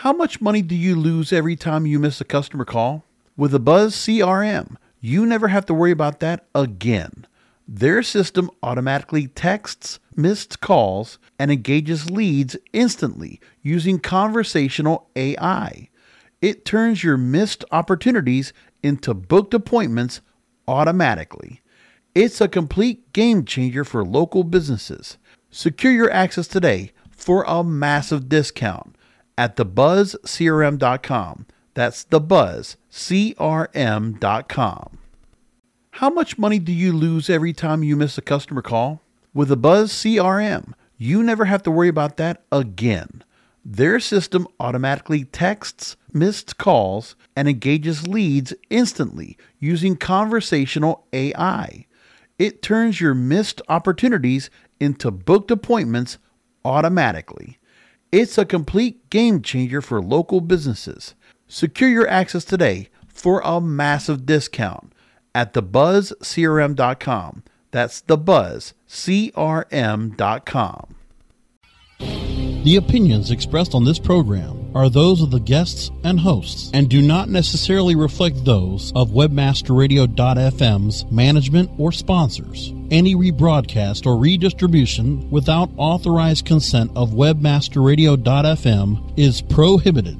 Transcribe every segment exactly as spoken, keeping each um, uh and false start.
How much money do you lose every time you miss a customer call? With the Buzz C R M, you never have to worry about that again. Their system automatically texts missed calls and engages leads instantly using conversational A I. It turns your missed opportunities into booked appointments automatically. It's a complete game changer for local businesses. Secure your access today for a massive discount at the buzz c r m dot com. That's the buzz c r m dot com. How much money do you lose every time you miss a customer call? With the Buzz C R M, you never have to worry about that again. Their system automatically texts missed calls and engages leads instantly using conversational A I. It turns your missed opportunities into booked appointments automatically. It's a complete game changer for local businesses. Secure your access today for a massive discount at the buzz c r m dot com. That's the buzz c r m dot com. The opinions expressed on this program are those of the guests and hosts and do not necessarily reflect those of webmaster radio dot f m's management or sponsors. Any rebroadcast or redistribution without authorized consent of webmaster radio dot f m is prohibited.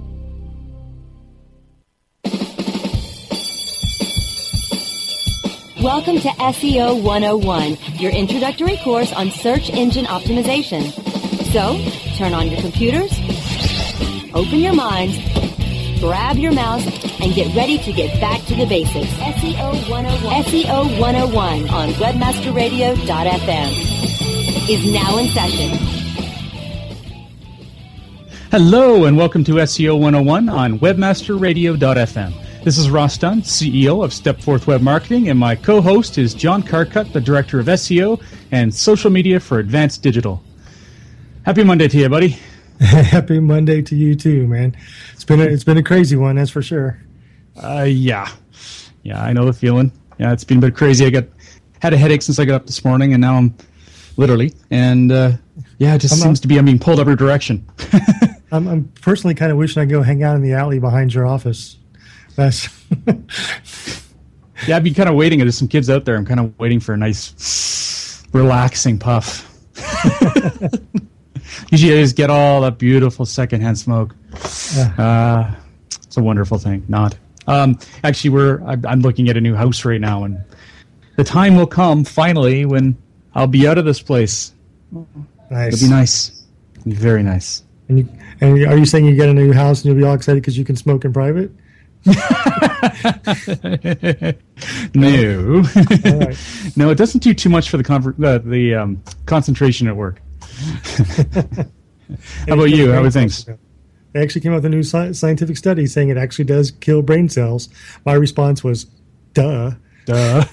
Welcome to S E O one oh one, your introductory course on search engine optimization. So, turn on your computers, open your minds, grab your mouse, and get ready to get back to the basics. S E O one oh one. S E O one oh one on webmaster radio dot f m is now in session. Hello, and welcome to S E O one oh one on webmaster radio dot f m. This is Ross Dunn, C E O of Stepforth Web Marketing, and my co-host is John Carcutt, the Director of S E O and Social Media for Advanced Digital. Happy Monday to you, buddy. Happy Monday to you too, man. It's been a, it's been a crazy one, that's for sure. Uh, yeah, yeah, I know the feeling. Yeah, it's been a bit crazy. I got had a headache since I got up this morning, and now I'm literally, and uh, yeah, it just I'm seems not, to be I'm being pulled every direction. I'm, I'm personally kind of wishing I'd go hang out in the alley behind your office. That's yeah, I'd be kind of waiting. There's some kids out there. I'm kind of waiting for a nice, relaxing puff. Usually I just get all that beautiful secondhand smoke. Yeah. Uh, it's a wonderful thing. Not. Um, actually, we're. I'm looking at a new house right now, and the time will come finally when I'll be out of this place. Nice. It'll be nice. It'll be very nice. And, you, and are you saying you get a new house and you'll be all excited because you can smoke in private? No. All right. No, it doesn't do too much for the conver- uh, the um, concentration at work. How about you? How are things? They actually came out with a new sci- scientific study saying it actually does kill brain cells. My response was, duh. Duh.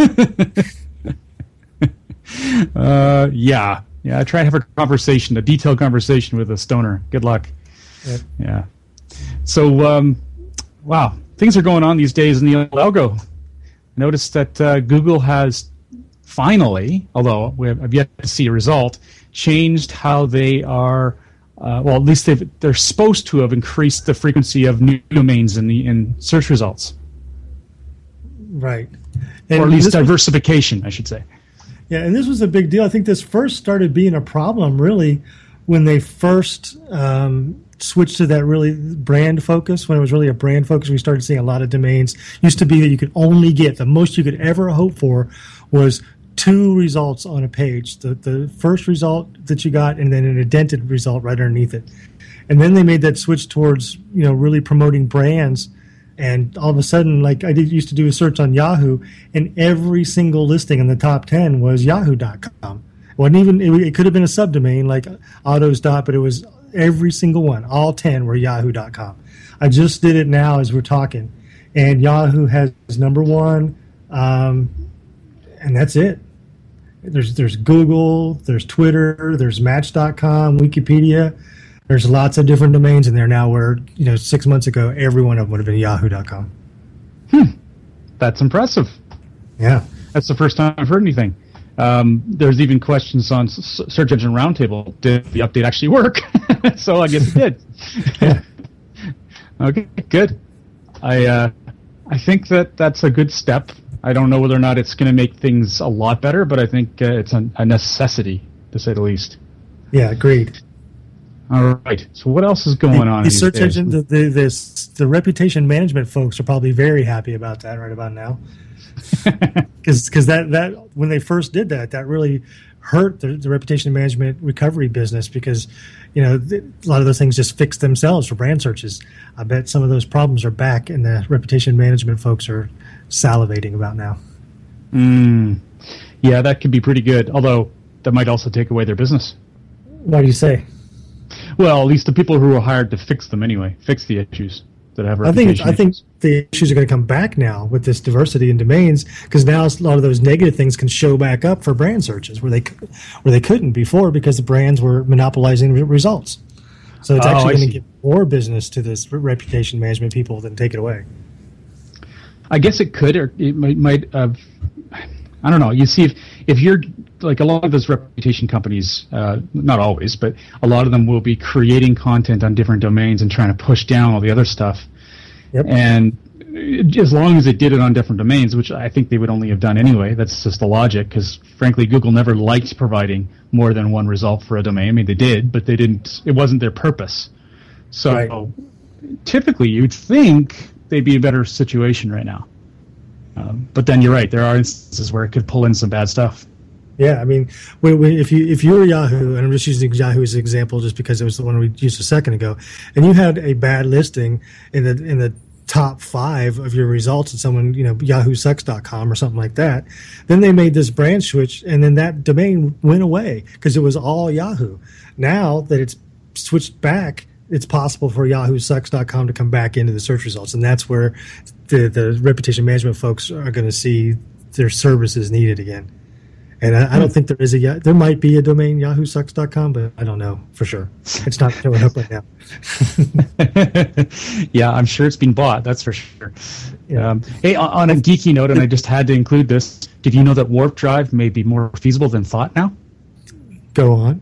uh, yeah. Yeah, I try and have a conversation, a detailed conversation with a stoner. Good luck. Yep. Yeah. So, um, wow, things are going on these days in the algo. I noticed that uh, Google has finally, although we have, I've yet to see a result, changed how they are, uh, well, at least they've, they're supposed to have increased the frequency of new domains in the in search results. Right. And or at least this diversification, was, I should say. Yeah, and this was a big deal. I think this first started being a problem, really, when they first um, switched to that really brand focus, when it was really a brand focus. We started seeing a lot of domains. Used to be that you could only get, the most you could ever hope for was two results on a page. The the first result that you got and then an indented result right underneath it. And then they made that switch towards, you know, really promoting brands. And all of a sudden, like I did used to do a search on Yahoo, and every single listing in the top ten was yahoo dot com. It wasn't even, it, it could have been a subdomain like autos. But it was every single one. All ten were yahoo dot com. I just did it now as we're talking. And Yahoo has number one, um, and that's it. There's there's Google, there's Twitter, there's Match dot com, Wikipedia. There's lots of different domains in there now where, you know, six months ago, every one of them would have been yahoo dot com. Hmm. That's impressive. Yeah. That's the first time I've heard anything. Um, there's even questions on S- Search Engine Roundtable. Did the update actually work? So I guess it did. Okay, good. I uh, I think that that's a good step. I don't know whether or not it's going to make things a lot better, but I think uh, it's a, a necessity, to say the least. Yeah, agreed. All right. So what else is going the, on? The these search days? engine, the, the, this, the reputation management folks are probably very happy about that right about now. Because that, that when they first did that, that really hurt the, the reputation management recovery business because, you know, th- a lot of those things just fixed themselves for brand searches. I bet some of those problems are back, and the reputation management folks are salivating about now. Mm, yeah, that could be pretty good, although that might also take away their business. Why do you say? Well, at least the people who are hired to fix them anyway, fix the issues that have I think reputation I think issues. the issues are going to come back now with this diversity in domains because now a lot of those negative things can show back up for brand searches where they where they couldn't before because the brands were monopolizing the results. So it's Oh, actually I going see. to give more business to this reputation management people than take it away. I guess it could, or it might, might have. I don't know. You see, if if you're like a lot of those reputation companies, uh, not always, but a lot of them will be creating content on different domains and trying to push down all the other stuff. Yep. And it- as long as they did it on different domains, which I think they would only have done anyway, that's just the logic. Because frankly, Google never liked providing more than one result for a domain. I mean, they did, but they didn't. It wasn't their purpose. So Right. typically, you'd think they'd be in a better situation right now. Um, but then you're right. There are instances where it could pull in some bad stuff. Yeah, I mean, when, when, if you if you were Yahoo, and I'm just using Yahoo as an example, just because it was the one we used a second ago, and you had a bad listing in the in the top five of your results, and someone you know Yahoo Sucks dot com or something like that, then they made this brand switch, and then that domain went away because it was all Yahoo. Now that it's switched back, it's possible for Yahoo Sucks dot com to come back into the search results, and that's where the the reputation management folks are going to see their services needed again. And I, I don't think there is a Ya- there might be a domain Yahoo Sucks dot com, but I don't know for sure. It's not showing up right now. Yeah, I'm sure it's been bought. That's for sure. Yeah. Um, hey, on, on a geeky note, and I just had to include this. Did you know that Warp Drive may be more feasible than thought now? Go on.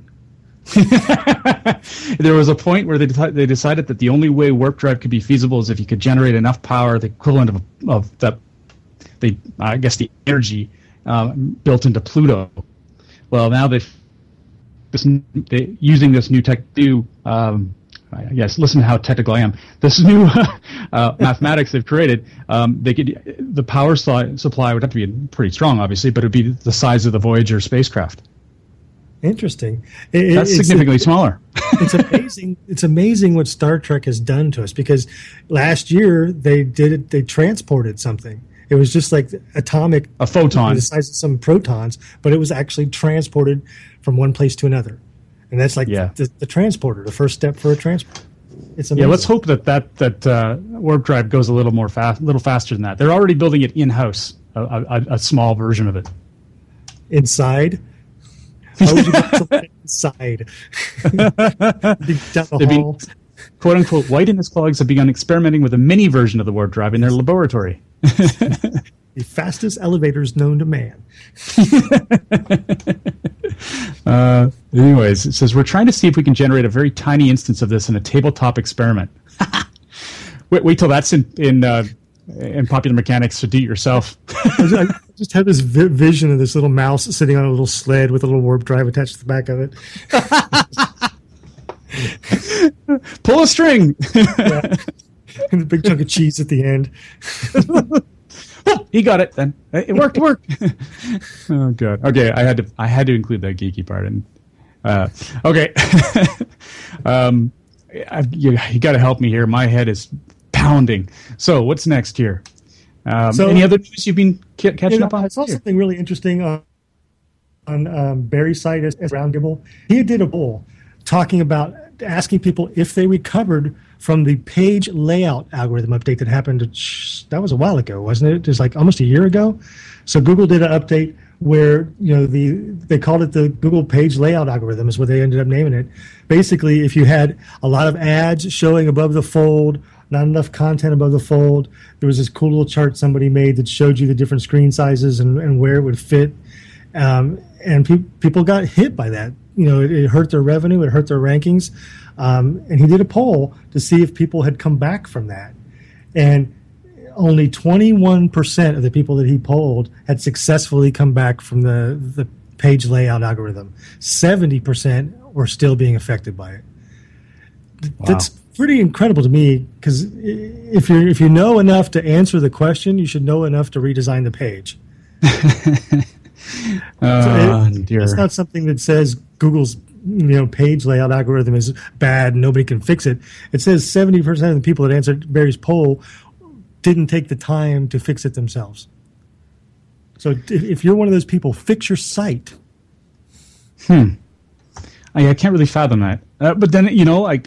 There was a point where they deci- they decided that the only way Warp Drive could be feasible is if you could generate enough power, the equivalent of of that, the I guess the energy um, built into Pluto. Well, now they've this they, using this new tech new um, I guess listen to how technical I am. This new uh, mathematics they've created, um, they could the power si- supply would have to be pretty strong, obviously, but it would be the size of the Voyager spacecraft. Interesting. It, That's it's- significantly smaller. it's amazing. It's amazing what Star Trek has done to us because last year they did it. They transported something. It was just like atomic, A photon. the size of some protons, but it was actually transported from one place to another, and that's like Yeah. the, the transporter, the first step for a transport. It's amazing. Yeah, let's hope that that that uh, Warp Drive goes a little more fast, a little faster than that. They're already building it in house, a, a, a small version of it. Inside. How would you get something inside? Be down the They've been, hall. quote unquote, White and his colleagues have begun experimenting with a mini version of the Warp Drive in their laboratory. The fastest elevators known to man. Uh, anyways, it says we're trying to see if we can generate a very tiny instance of this in a tabletop experiment. wait, wait till that's in in, uh, in Popular Mechanics, so do it yourself. I just have this vi- vision of this little mouse sitting on a little sled with a little warp drive attached to the back of it. Pull a string. Yeah. And a big chunk of cheese at the end. Oh, he got it then. It worked. It worked. Oh god. Okay, I had to. I had to include that geeky part. And uh, okay, um, I, you, you got to help me here. My head is pounding. So what's next here? Um, So- any other news you've been ca- catching You know, up on? I saw something really interesting on, on um, Barry's site as, as Roundtable. He did a poll talking about asking people if they recovered from the page layout algorithm update that happened. That was a while ago, wasn't it? Just like almost a year ago. So Google did an update where you know the they called it the Google page layout algorithm is what they ended up naming it. Basically, if you had a lot of ads showing above the fold, not enough content above the fold, there was this cool little chart somebody made that showed you the different screen sizes and, and where it would fit. Um, and pe- people got hit by that you know, it, it hurt their revenue, it hurt their rankings. Um, and he did a poll to see if people had come back from that. And only twenty-one percent of the people that he polled had successfully come back from the, the page layout algorithm. seventy percent were still being affected by it. Wow. That's pretty incredible to me, because if you if you know enough to answer the question, you should know enough to redesign the page. Oh, so it, dear. it's not something that says Google's you know page layout algorithm is bad and nobody can fix it. It says seventy percent of the people that answered Barry's poll didn't take the time to fix it themselves. So if, if you're one of those people, fix your site. Hmm. I, I can't really fathom that. Uh, but then, you know, like,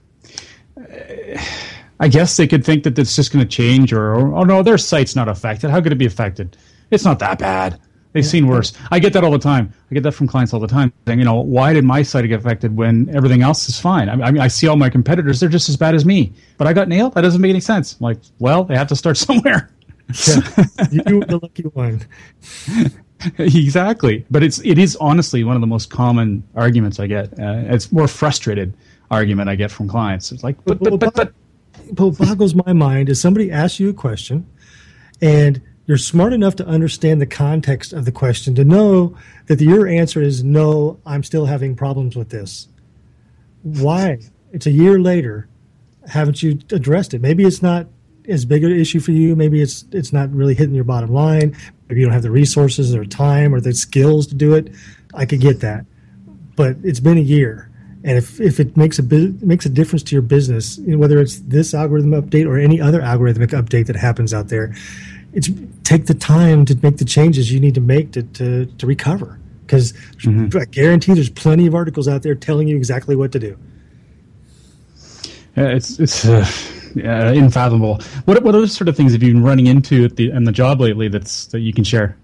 I guess they could think that it's just going to change, or, or, oh no, their site's not affected. How could it be affected? It's not that bad. They've seen worse. I get that all the time. I get that from clients all the time, saying, you know, why did my site get affected when everything else is fine? I mean, I see all my competitors; they're just as bad as me, but I got nailed. That doesn't make any sense. I'm like, well, they have to start somewhere. Yeah. You were the lucky one. Exactly, but it's it is honestly one of the most common arguments I get. Uh, it's more frustrated argument I get from clients. It's like, but but but but. But what boggles my mind is somebody asks you a question, and you're smart enough to understand the context of the question to know that the, your answer is no, I'm still having problems with this. Why? It's a year later. Haven't you addressed it? Maybe it's not as big an issue for you. Maybe it's it's not really hitting your bottom line. Maybe you don't have the resources or time or the skills to do it. I could get that. But it's been a year. And if, if it makes a makes a difference to your business, you know, whether it's this algorithm update or any other algorithmic update that happens out there, it's take the time to make the changes you need to make to to, to recover. Because mm-hmm. I guarantee there's plenty of articles out there telling you exactly what to do. Yeah, it's it's uh, yeah, unfathomable. What what other sort of things have you been running into at the in the job lately that's that you can share?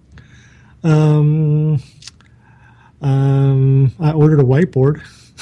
Um, um, I ordered a whiteboard.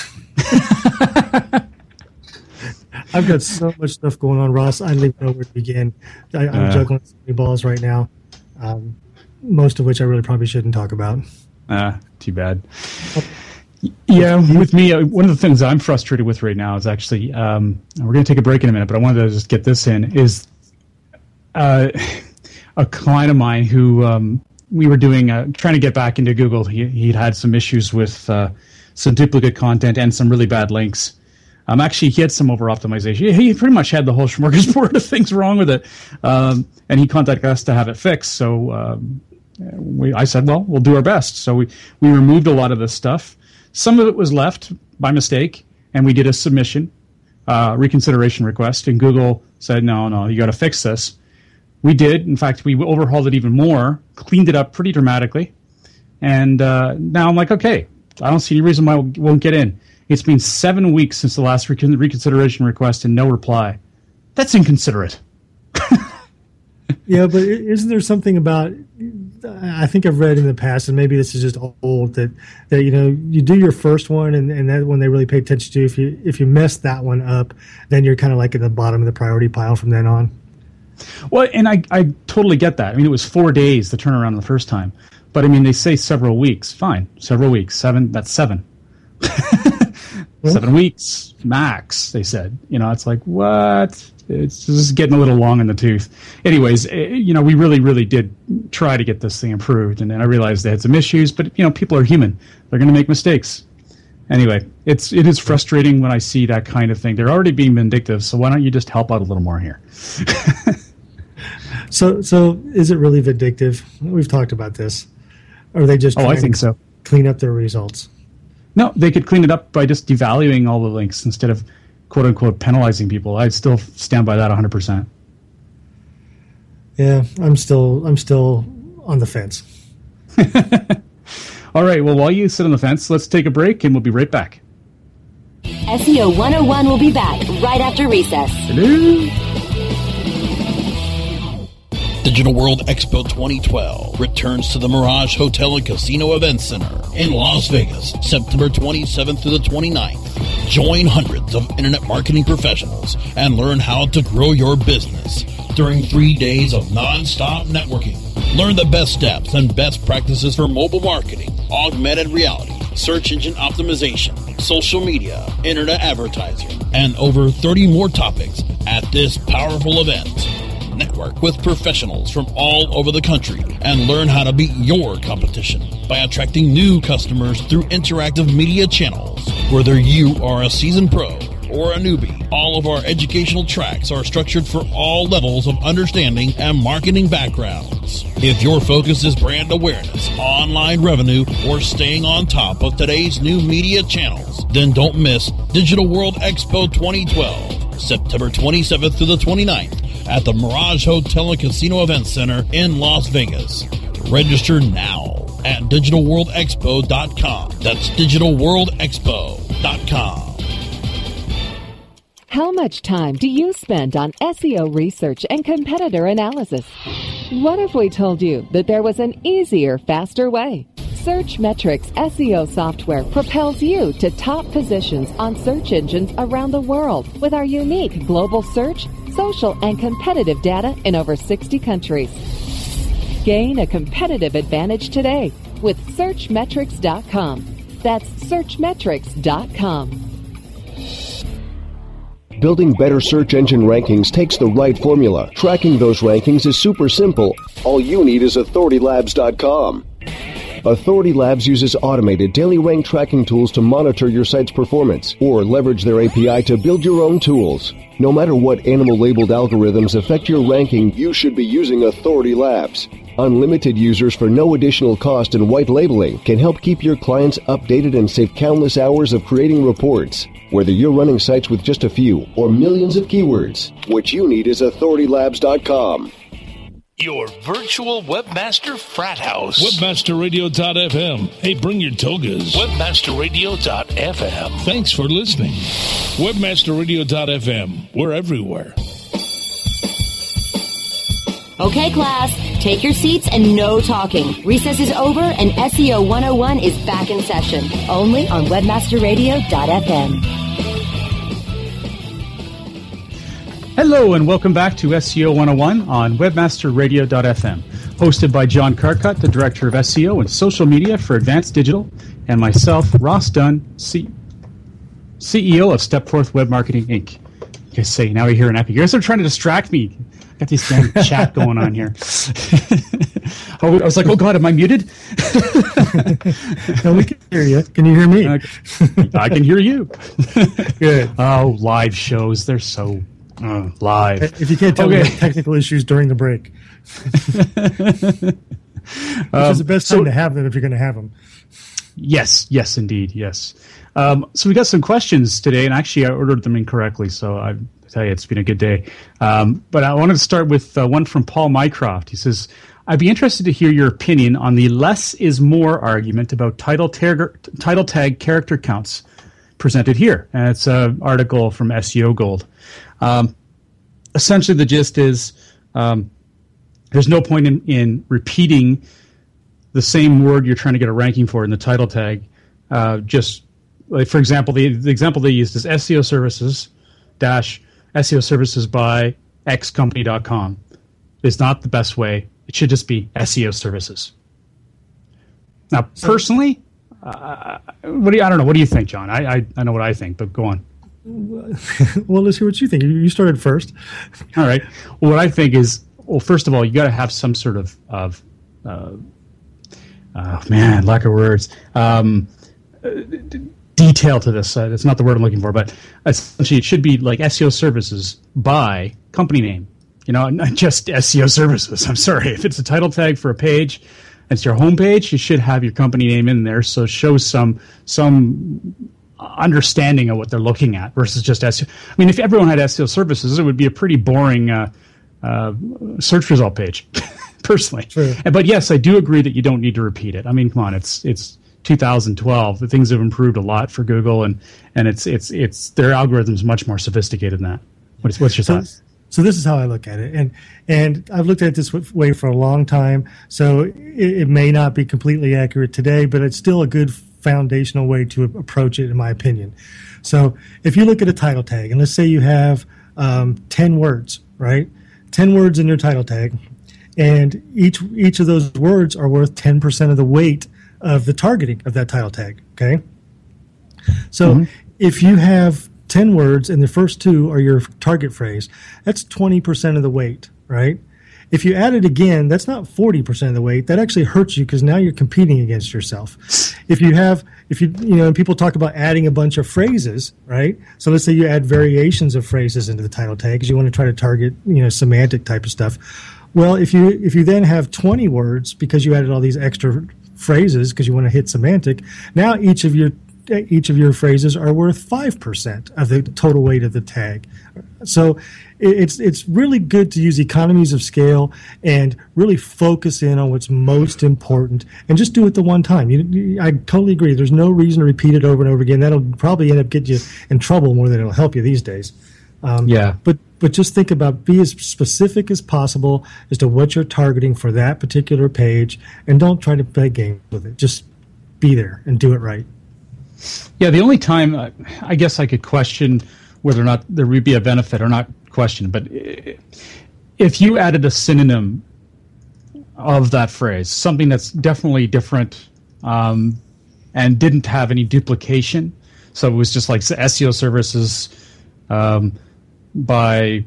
I've got so much stuff going on, Ross. I don't even know where to begin. I, I'm uh, juggling so many balls right now, um, most of which I really probably shouldn't talk about. Ah, uh, too bad. Yeah, with me, uh, one of the things I'm frustrated with right now is actually, um, we're going to take a break in a minute, but I wanted to just get this in, is uh, a client of mine who um, we were doing, uh, trying to get back into Google. He, he'd had some issues with uh, some duplicate content and some really bad links. Um, actually, he had some over-optimization. He pretty much had the whole smorgasbord of things wrong with it. Um, and he contacted us to have it fixed. So um, we, I said, well, we'll do our best. So we, we removed a lot of this stuff. Some of it was left by mistake, and we did a submission, uh, reconsideration request, and Google said, no, no, you got to fix this. We did. In fact, we overhauled it even more, cleaned it up pretty dramatically. And uh, now I'm like, okay, I don't see any reason why it won't get in. It's been seven weeks since the last recon- reconsideration request and no reply. That's inconsiderate. Yeah, but isn't there something about, I think I've read in the past, and maybe this is just old, that, that you know, you do your first one, and, and that one they really pay attention to. If you if you mess that one up, then you're kind of like at the bottom of the priority pile from then on. Well, and I, I totally get that. I mean, it was four days the turnaround the first time. But, I mean, they say several weeks. Fine, several weeks. Seven, that's seven. Seven weeks max, they said. You know, it's like, what? It's just getting a little long in the tooth. Anyways, you know, we really, really did try to get this thing improved. And then I realized they had some issues. But, you know, people are human. They're going to make mistakes. Anyway, it's, it is frustrating when I see that kind of thing. They're already being vindictive, so why don't you just help out a little more here? so, so is it really vindictive? We've talked about this. Or are they just oh, I think so. Clean up their results? No, they could clean it up by just devaluing all the links instead of quote unquote penalizing people. I'd still stand by that one hundred percent. Yeah, I'm still I'm still on the fence. All right, well, while you sit on the fence, let's take a break and we'll be right back. S E O one oh one will be back right after recess. Hello. Digital World Expo twenty twelve returns to the Mirage Hotel and Casino Event Center in Las Vegas, September twenty-seventh to the twenty-ninth. Join hundreds of internet marketing professionals and learn how to grow your business during three days of non-stop networking. Learn the best steps and best practices for mobile marketing, augmented reality, search engine optimization, social media, internet advertising, and over thirty more topics at this powerful event. Network with professionals from all over the country and learn how to beat your competition by attracting new customers through interactive media channels. Whether you are a seasoned pro or a newbie, all of our educational tracks are structured for all levels of understanding and marketing backgrounds. If your focus is brand awareness, online revenue, or staying on top of today's new media channels, then don't miss Digital World Expo twenty twelve, September twenty-seventh through the twenty-ninth at the Mirage Hotel and Casino Event Center in Las Vegas. Register now at digital world expo dot com. That's digital world expo dot com. How much time do you spend on S E O research and competitor analysis? What if we told you that there was an easier, faster way? Searchmetrics S E O software propels you to top positions on search engines around the world with our unique global search, social, and competitive data in over sixty countries. Gain a competitive advantage today with searchmetrics dot com. That's searchmetrics dot com. Building better search engine rankings takes the right formula. Tracking those rankings is super simple. All you need is authority labs dot com. Authority Labs uses automated daily rank tracking tools to monitor your site's performance, or leverage their A P I to build your own tools. No matter what animal-labeled algorithms affect your ranking, you should be using Authority Labs. Unlimited users for no additional cost and white labeling can help keep your clients updated and save countless hours of creating reports. Whether you're running sites with just a few or millions of keywords, what you need is authority labs dot com. Your virtual webmaster frat house. webmaster radio dot f m. Hey, bring your togas. webmaster radio dot f m. Thanks for listening. webmaster radio dot f m. We're everywhere. Okay, class, take your seats and no talking. Recess is over and S E O one oh one is back in session, only on webmaster radio dot f m. Hello and welcome back to S E O one oh one on webmaster radio dot f m, hosted by John Carcutt, the Director of S E O and Social Media for Advanced Digital, and myself, Ross Dunn, C- CEO of Stepforth Web Marketing, Incorporated. You guys say, now we hear an epic. You guys are trying to distract me. Got this damn chat going on here. oh, I was like, oh God, am I muted? No, we can hear you. Can you hear me? I, I can hear you. Good. Oh, live shows. They're so... Uh, live. If you can't tell okay. me about technical issues during the break, which um, is the best time so, to have them if you're going to have them. Yes, yes, indeed, yes. Um, so we got some questions today, and actually I ordered them incorrectly, so I tell you it's been a good day. Um, but I wanted to start with uh, one from Paul Mycroft. He says, I'd be interested to hear your opinion on the less is more argument about title tag, title tag character counts presented here. And it's an article from S E O Gold. Um, essentially, the gist is um, there's no point in, in repeating the same word you're trying to get a ranking for in the title tag. Uh, just like, for example, the, the example they used is S E O services dash S E O services by x company dot com is not the best way. It should just be S E O services. Now, personally, uh, what do you, I don't know. What do you think, John? I, I I know what I think, but go on. Well, let's hear what you think. You started first. All right. Well, what I think is, well, first of all, you got to have some sort of, of uh, uh, man, lack of words, um, uh, d- detail to this. Uh, it's not the word I'm looking for, but essentially it should be like S E O services by company name. You know, not just S E O services. I'm sorry. If it's a title tag for a page, it's your homepage, you should have your company name in there, so it shows some some. understanding of what they're looking at versus just S E O. I mean, if everyone had S E O services, it would be a pretty boring uh, uh, search result page, personally. True. But yes, I do agree that you don't need to repeat it. I mean, come on, it's it's two thousand twelve. The things have improved a lot for Google, and and it's it's it's their algorithm's much more sophisticated than that. What's what's your so, thoughts? So this is how I look at it, and and I've looked at it this way for a long time. So it, it may not be completely accurate today, but it's still a good foundational way to approach it, in my opinion. So if you look at a title tag, and let's say you have um, ten words, right? ten words in your title tag, and each each of those words are worth ten percent of the weight of the targeting of that title tag. Okay. So Mm-hmm. if you have ten words and the first two are your target phrase, that's twenty percent of the weight, right? If you add it again, that's not forty percent of the weight. That actually hurts you because now you're competing against yourself. If you have, if you, you know, people talk about adding a bunch of phrases, right? So let's say you add variations of phrases into the title tag because you want to try to target, you know, semantic type of stuff. Well, if you if you then have twenty words because you added all these extra phrases because you want to hit semantic, now each of your each of your phrases are worth five percent of the total weight of the tag. So it's it's really good to use economies of scale and really focus in on what's most important and just do it the one time. You, I totally agree. There's no reason to repeat it over and over again. That'll probably end up getting you in trouble more than it'll help you these days. Um, Yeah. But but just think about, be as specific as possible as to what you're targeting for that particular page, and don't try to play games with it. Just be there and do it right. Yeah, the only time uh, I guess I could question whether or not there would be a benefit, or not question, but if you added a synonym of that phrase, something that's definitely different um, and didn't have any duplication, so it was just like S E O services um, by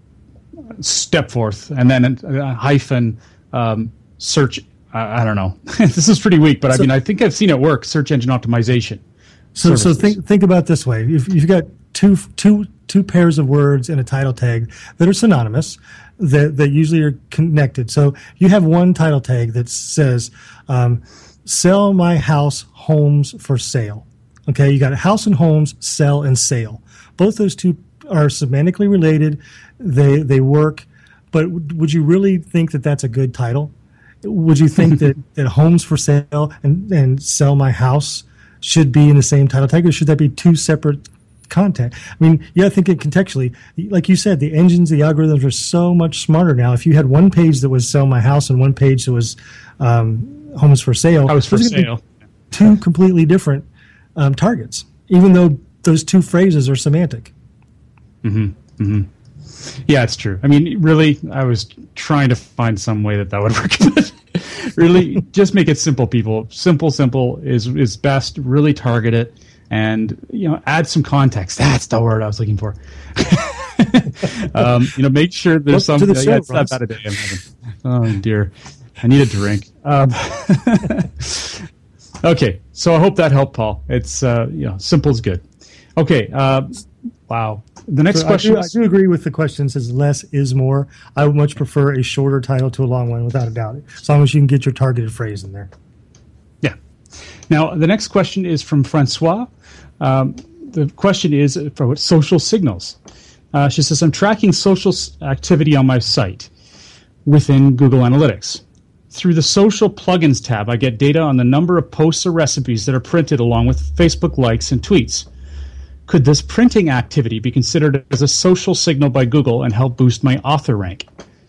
Stepforth, and then a hyphen um, search. I, I don't know. This is pretty weak, but so, I mean, I think I've seen it work. Search engine optimization. So, services. so think think about it this way: if you've got two two two pairs of words in a title tag that are synonymous, that that usually are connected. So you have one title tag that says um, "Sell my house, homes for sale." Okay, you got house and homes, sell and sale. Both those two are semantically related. They they work, but would you really think that that's a good title? Would you think that, that homes for sale and, and sell my house should be in the same title tag, or should that be two separate content? I mean, you got to think it contextually. Like you said, the engines, the algorithms are so much smarter now. If you had one page that was sell my house and one page that was um, homes for sale, house for sale, two completely different um, targets, even though those two phrases are semantic. Mm-hmm. Mm-hmm. Yeah, it's true. I mean, really, I was trying to find some way that that would work. But really, just make it simple, people. Simple, simple is is best. Really target it, and you know, add some context. That's the word I was looking for. um, you know, make sure there's Welcome something. to the show, yeah, it's Ross. not bad a day I'm having. Oh dear, I need a drink. Um, okay, so I hope that helped, Paul. It's uh, you know, simple is good. Okay. Uh, wow. The next so question. I do, is, I do agree with the question. It says less is more. I would much prefer a shorter title to a long one, without a doubt. As long as you can get your targeted phrase in there. Yeah. Now, the next question is from Francois. Um, the question is for social signals. Uh, she says, I'm tracking social activity on my site within Google Analytics. Through the social plugins tab, I get data on the number of posts or recipes that are printed along with Facebook likes and tweets. Could this printing activity be considered as a social signal by Google and help boost my author rank?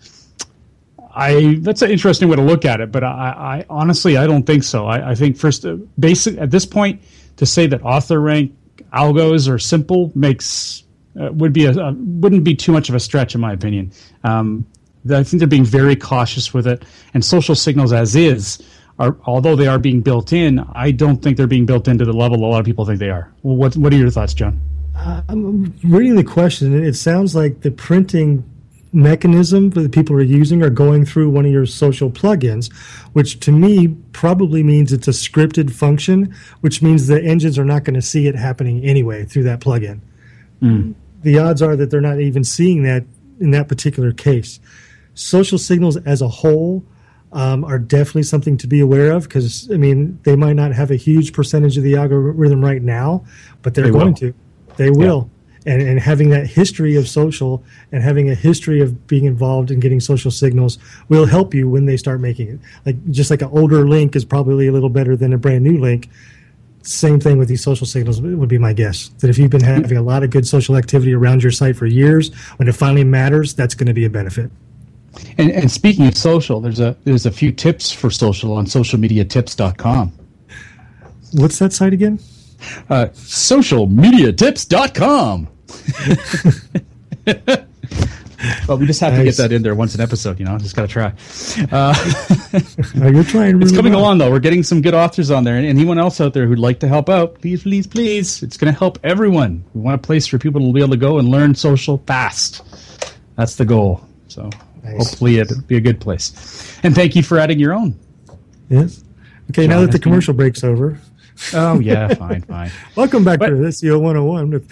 I that's an interesting way to look at it, but I, I honestly I don't think so. I, I think first, uh, basic at this point, to say that author rank algos are simple makes uh, would be a, a wouldn't be too much of a stretch in my opinion. Um, I think they're being very cautious with it, and social signals as is. Are, although they are being built in, I don't think they're being built into the level a lot of people think they are. Well, what What are your thoughts, John? Uh, I'm reading the question. It sounds like the printing mechanism that people are using are going through one of your social plugins, which to me probably means it's a scripted function, which means the engines are not going to see it happening anyway through that plugin. Mm. The odds are that they're not even seeing that in that particular case. Social signals as a whole Um, are definitely something to be aware of, because I mean they might not have a huge percentage of the algorithm right now, but they're they going will. to. They will, yeah. and and having that history of social and having a history of being involved in getting social signals will help you when they start making it. Like just like an older link is probably a little better than a brand new link. Same thing with these social signals would be my guess. That if you've been having a lot of good social activity around your site for years, when it finally matters, that's going to be a benefit. And, and speaking of social, there's a there's a few tips for social on social media tips dot com. What's that site again? Uh, social media tips dot com. Well, we just have nice. to get that in there once an episode, you know, just got to try. Uh, You're trying really It's coming well. along, though. We're getting some good authors on there. And anyone else out there who'd like to help out, please, please, please. It's going to help everyone. We want a place for people to be able to go and learn social fast. That's the goal. So nice. Hopefully it'll be a good place. And thank you for adding your own. Yes. Okay, John, now that the commercial been... break's over. Oh, yeah, fine, fine. Welcome back but, to S E O one oh one. With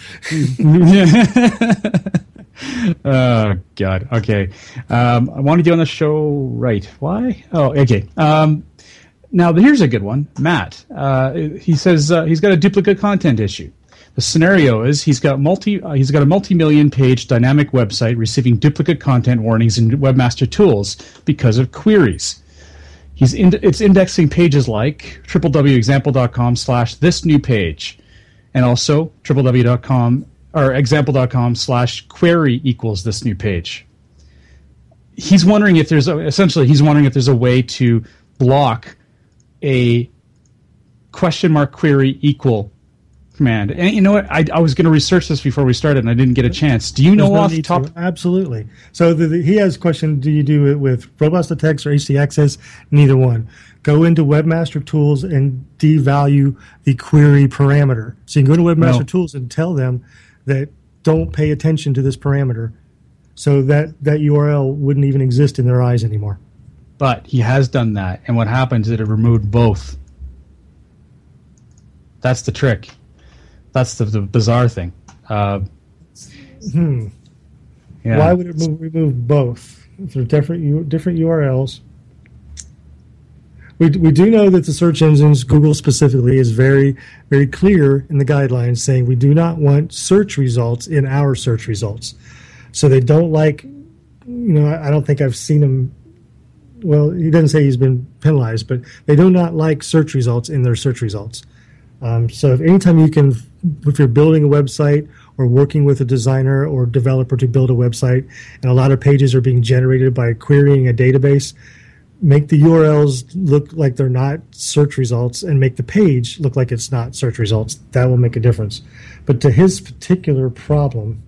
oh, God. Okay. Um, I wanted you on the show, right. Why? Oh, okay. Um, now, here's a good one. Matt, uh, he says uh, he's got a duplicate content issue. The scenario is he's got multi uh, he's got a multi-million page dynamic website receiving duplicate content warnings in Webmaster Tools because of queries. He's in, it's indexing pages like www.example.com slash this new page, and also www.com or example.com slash query equals this new page. He's wondering if there's a, essentially he's wondering if there's a way to block a question mark query equal command. And you know what? I, I was going to research this before we started, and I didn't get a chance. Do you know no off the top? To. Absolutely. So the, the, he has a question, do you do it with robust text or H T access? Neither one. Go into Webmaster Tools and devalue the query parameter. So you can go to Webmaster no. Tools and tell them that don't pay attention to this parameter, so that, that U R L wouldn't even exist in their eyes anymore. But he has done that, and what happens is it removed both. That's the trick. That's the, the bizarre thing. Uh, hmm. Yeah. Why would it move, remove both? If they're different different U R Ls. We we do know that the search engines, Google specifically, is very very clear in the guidelines saying we do not want search results in our search results. So they don't like, you know, I, I don't think I've seen them. Well, he doesn't say he's been penalized, but they do not like search results in their search results. Um, so if anytime you can, if you're building a website or working with a designer or developer to build a website, and a lot of pages are being generated by querying a database, make the U R Ls look like they're not search results and make the page look like it's not search results. That will make a difference. But to his particular problem,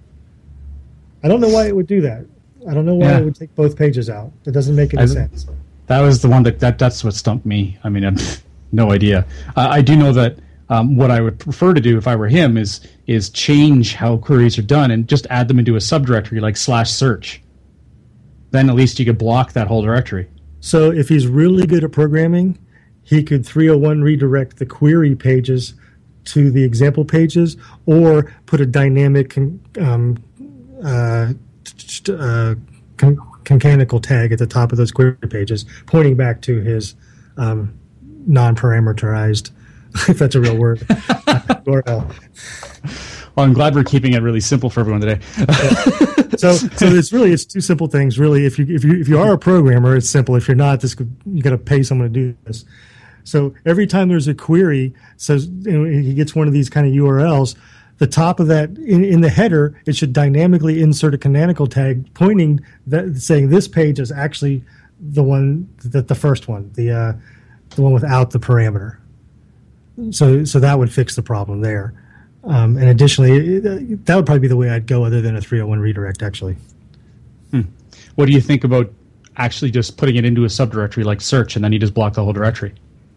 I don't know why it would do that. I don't know why yeah. it would take both pages out. It doesn't make any I, sense. That was the one that, that that's what stumped me. I mean, I'm, no idea. Uh, I do know that um, what I would prefer to do if I were him is is change how queries are done and just add them into a subdirectory like slash search. Then at least you could block that whole directory. So if he's really good at programming, he could three oh one redirect the query pages to the example pages, or put a dynamic um, uh, uh, con- concanical tag at the top of those query pages, pointing back to his um, non-parameterized, if that's a real word, U R L. Well, I'm glad we're keeping it really simple for everyone today. so, so it's really it's two simple things. Really, if you if you if you are a programmer, it's simple. If you're not, this could, you got to pay someone to do this. So every time there's a query, says you know, he gets one of these kind of U R Ls. The top of that in, in the header, it should dynamically insert a canonical tag pointing that saying this page is actually the one that the first one, the uh, the one without the parameter. So so that would fix the problem there. Um, and additionally, it, that would probably be the way I'd go, other than a three oh one redirect. Actually, hmm. What do you think about actually just putting it into a subdirectory like search, and then you just block the whole directory?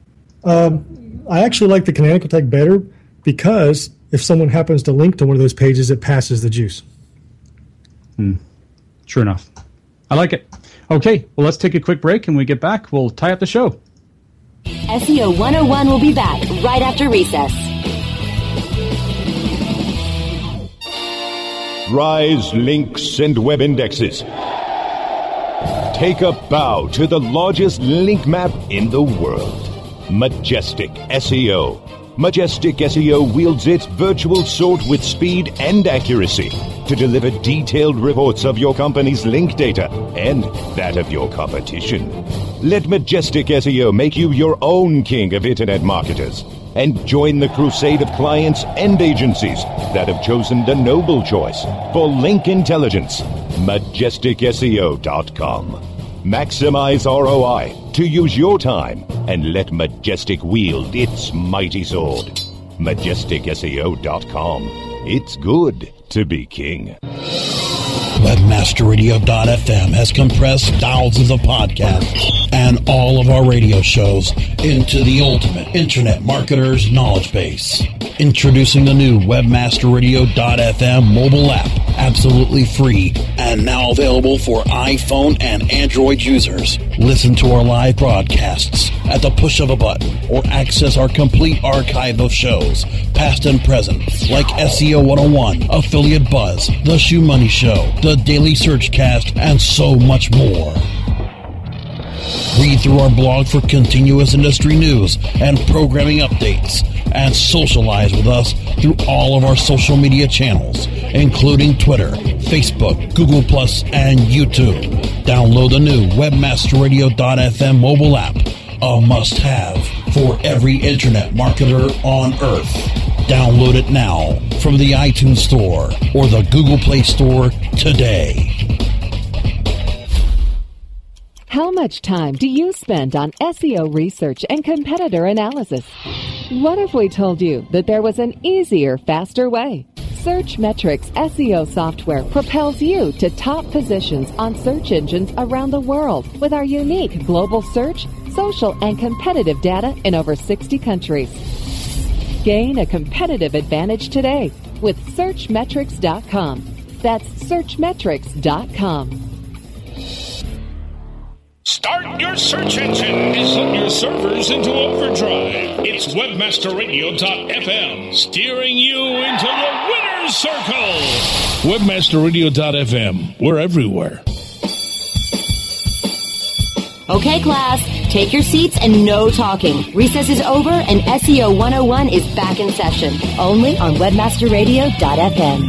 Um, I actually like the canonical tag better, because if someone happens to link to one of those pages, it passes the juice. Hmm. Sure enough. I like it. Okay, well, let's take a quick break, and when we get back, we'll tie up the show. S E O one oh one will be back right after recess. Rise links and web indexes. Take a bow to the largest link map in the world. Majestic S E O. Majestic S E O wields its virtual sword with speed and accuracy to deliver detailed reports of your company's link data and that of your competition. Let Majestic S E O make you your own king of internet marketers, and join the crusade of clients and agencies that have chosen the noble choice for link intelligence. Majestic S E O dot com. Maximize R O I to use your time, and let Majestic wield its mighty sword. Majestic S E O dot com. It's good to be king. Webmaster Radio dot f m has compressed thousands of podcasts and all of our radio shows into the ultimate Internet marketer's knowledge base. Introducing the new Webmaster Radio dot f m mobile app, absolutely free and now available for iPhone and Android users. Listen to our live broadcasts at the push of a button or access our complete archive of shows, past and present, like S E O one oh one, Affiliate Buzz, The Shoe Money Show, The Daily Search Cast, and so much more. Read through our blog for continuous industry news and programming updates, and socialize with us through all of our social media channels, including Twitter, Facebook, Google Plus, and YouTube. Download the new Webmaster Radio dot f m mobile app, a must-have for every Internet marketer on Earth. Download it now from the iTunes Store or the Google Play Store today. How much time do you spend on S E O research and competitor analysis? What if we told you that there was an easier, faster way? Searchmetrics S E O software propels you to top positions on search engines around the world with our unique global search, social, and competitive data in over sixty countries. Gain a competitive advantage today with Searchmetrics dot com. That's Searchmetrics dot com. Start your search engine and put your servers into overdrive. It's Webmaster Radio dot f m, steering you into the winner's circle. Webmaster Radio dot f m. We're everywhere. Okay, class, take your seats and no talking. Recess is over and S E O one oh one is back in session. Only on Webmaster Radio dot f m.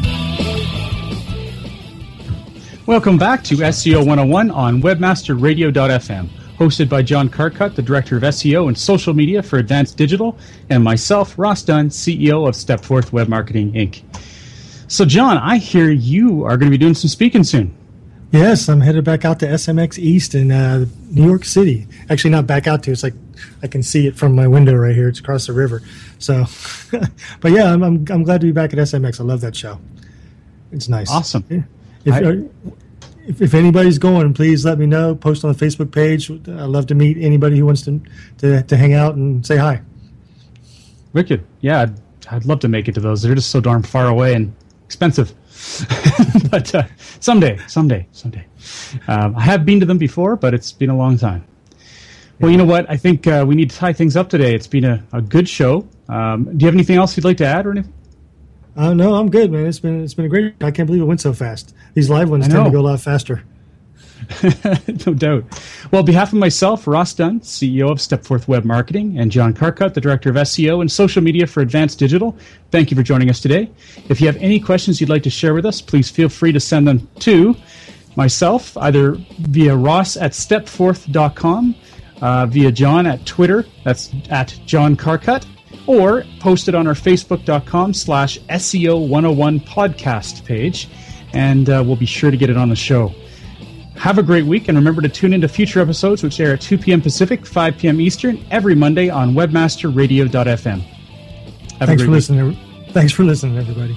Welcome back to S E O one oh one on Webmaster Radio dot f m, hosted by John Carcutt, the Director of S E O and Social Media for Advanced Digital, and myself, Ross Dunn, C E O of Stepforth Web Marketing, Incorporated. So, John, I hear you are going to be doing some speaking soon. Yes, I'm headed back out to S M X East in uh, New York City. Actually, not back out to. It's like I can see it from my window right here. It's across the river. So, but yeah, I'm, I'm I'm glad to be back at S M X. I love that show. It's nice. Awesome. Yeah. If, I, if, if anybody's going, please let me know. Post on the Facebook page. I'd love to meet anybody who wants to to, to hang out and say hi. Wicked. Yeah, I'd, I'd love to make it to those. They're just so darn far away and expensive. But uh, someday, someday, someday. Um, I have been to them before, but it's been a long time. Well, you know what? I think uh, we need to tie things up today. It's been a, a good show. Um, do you have anything else you'd like to add or anything? Uh, no, I'm good, man. It's been it's been a great. I can't believe it went so fast. These live ones tend to go a lot faster. No doubt. Well, on behalf of myself, Ross Dunn, C E O of Stepforth Web Marketing, and John Carcutt, the Director of S E O and Social Media for Advanced Digital, thank you for joining us today. If you have any questions you'd like to share with us, please feel free to send them to myself, either via Ross at stepforth dot com, uh, via John at Twitter, that's at John Carcutt, or post it on our facebook.com slash SEO 101 podcast page, and uh, we'll be sure to get it on the show. Have a great week, and remember to tune into future episodes, which air at two p.m. Pacific, five p.m. Eastern, every Monday on Webmaster Radio dot f m. Have Thanks for listening. Thanks for listening, everybody.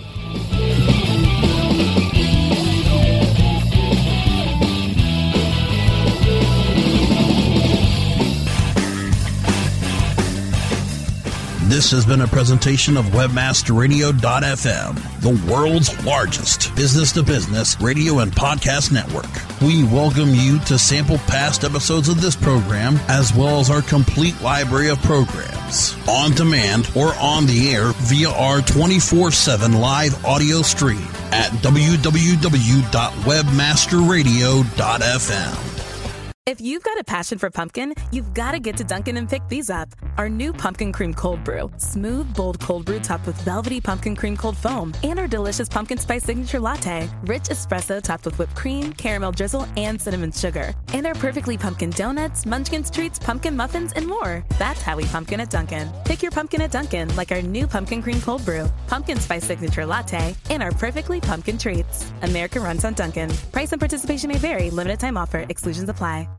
This has been a presentation of Webmaster Radio dot f m, the world's largest business-to-business radio and podcast network. We welcome you to sample past episodes of this program, as well as our complete library of programs, on demand or on the air via our twenty-four seven live audio stream at w w w dot webmaster radio dot f m. If you've got a passion for pumpkin, you've got to get to Dunkin' and pick these up. Our new Pumpkin Cream Cold Brew. Smooth, bold cold brew topped with velvety pumpkin cream cold foam. And our delicious pumpkin spice signature latte. Rich espresso topped with whipped cream, caramel drizzle, and cinnamon sugar. And our perfectly pumpkin donuts, munchkins treats, pumpkin muffins, and more. That's how we pumpkin at Dunkin'. Pick your pumpkin at Dunkin', like our new Pumpkin Cream Cold Brew, pumpkin spice signature latte, and our perfectly pumpkin treats. America runs on Dunkin'. Price and participation may vary. Limited time offer. Exclusions apply.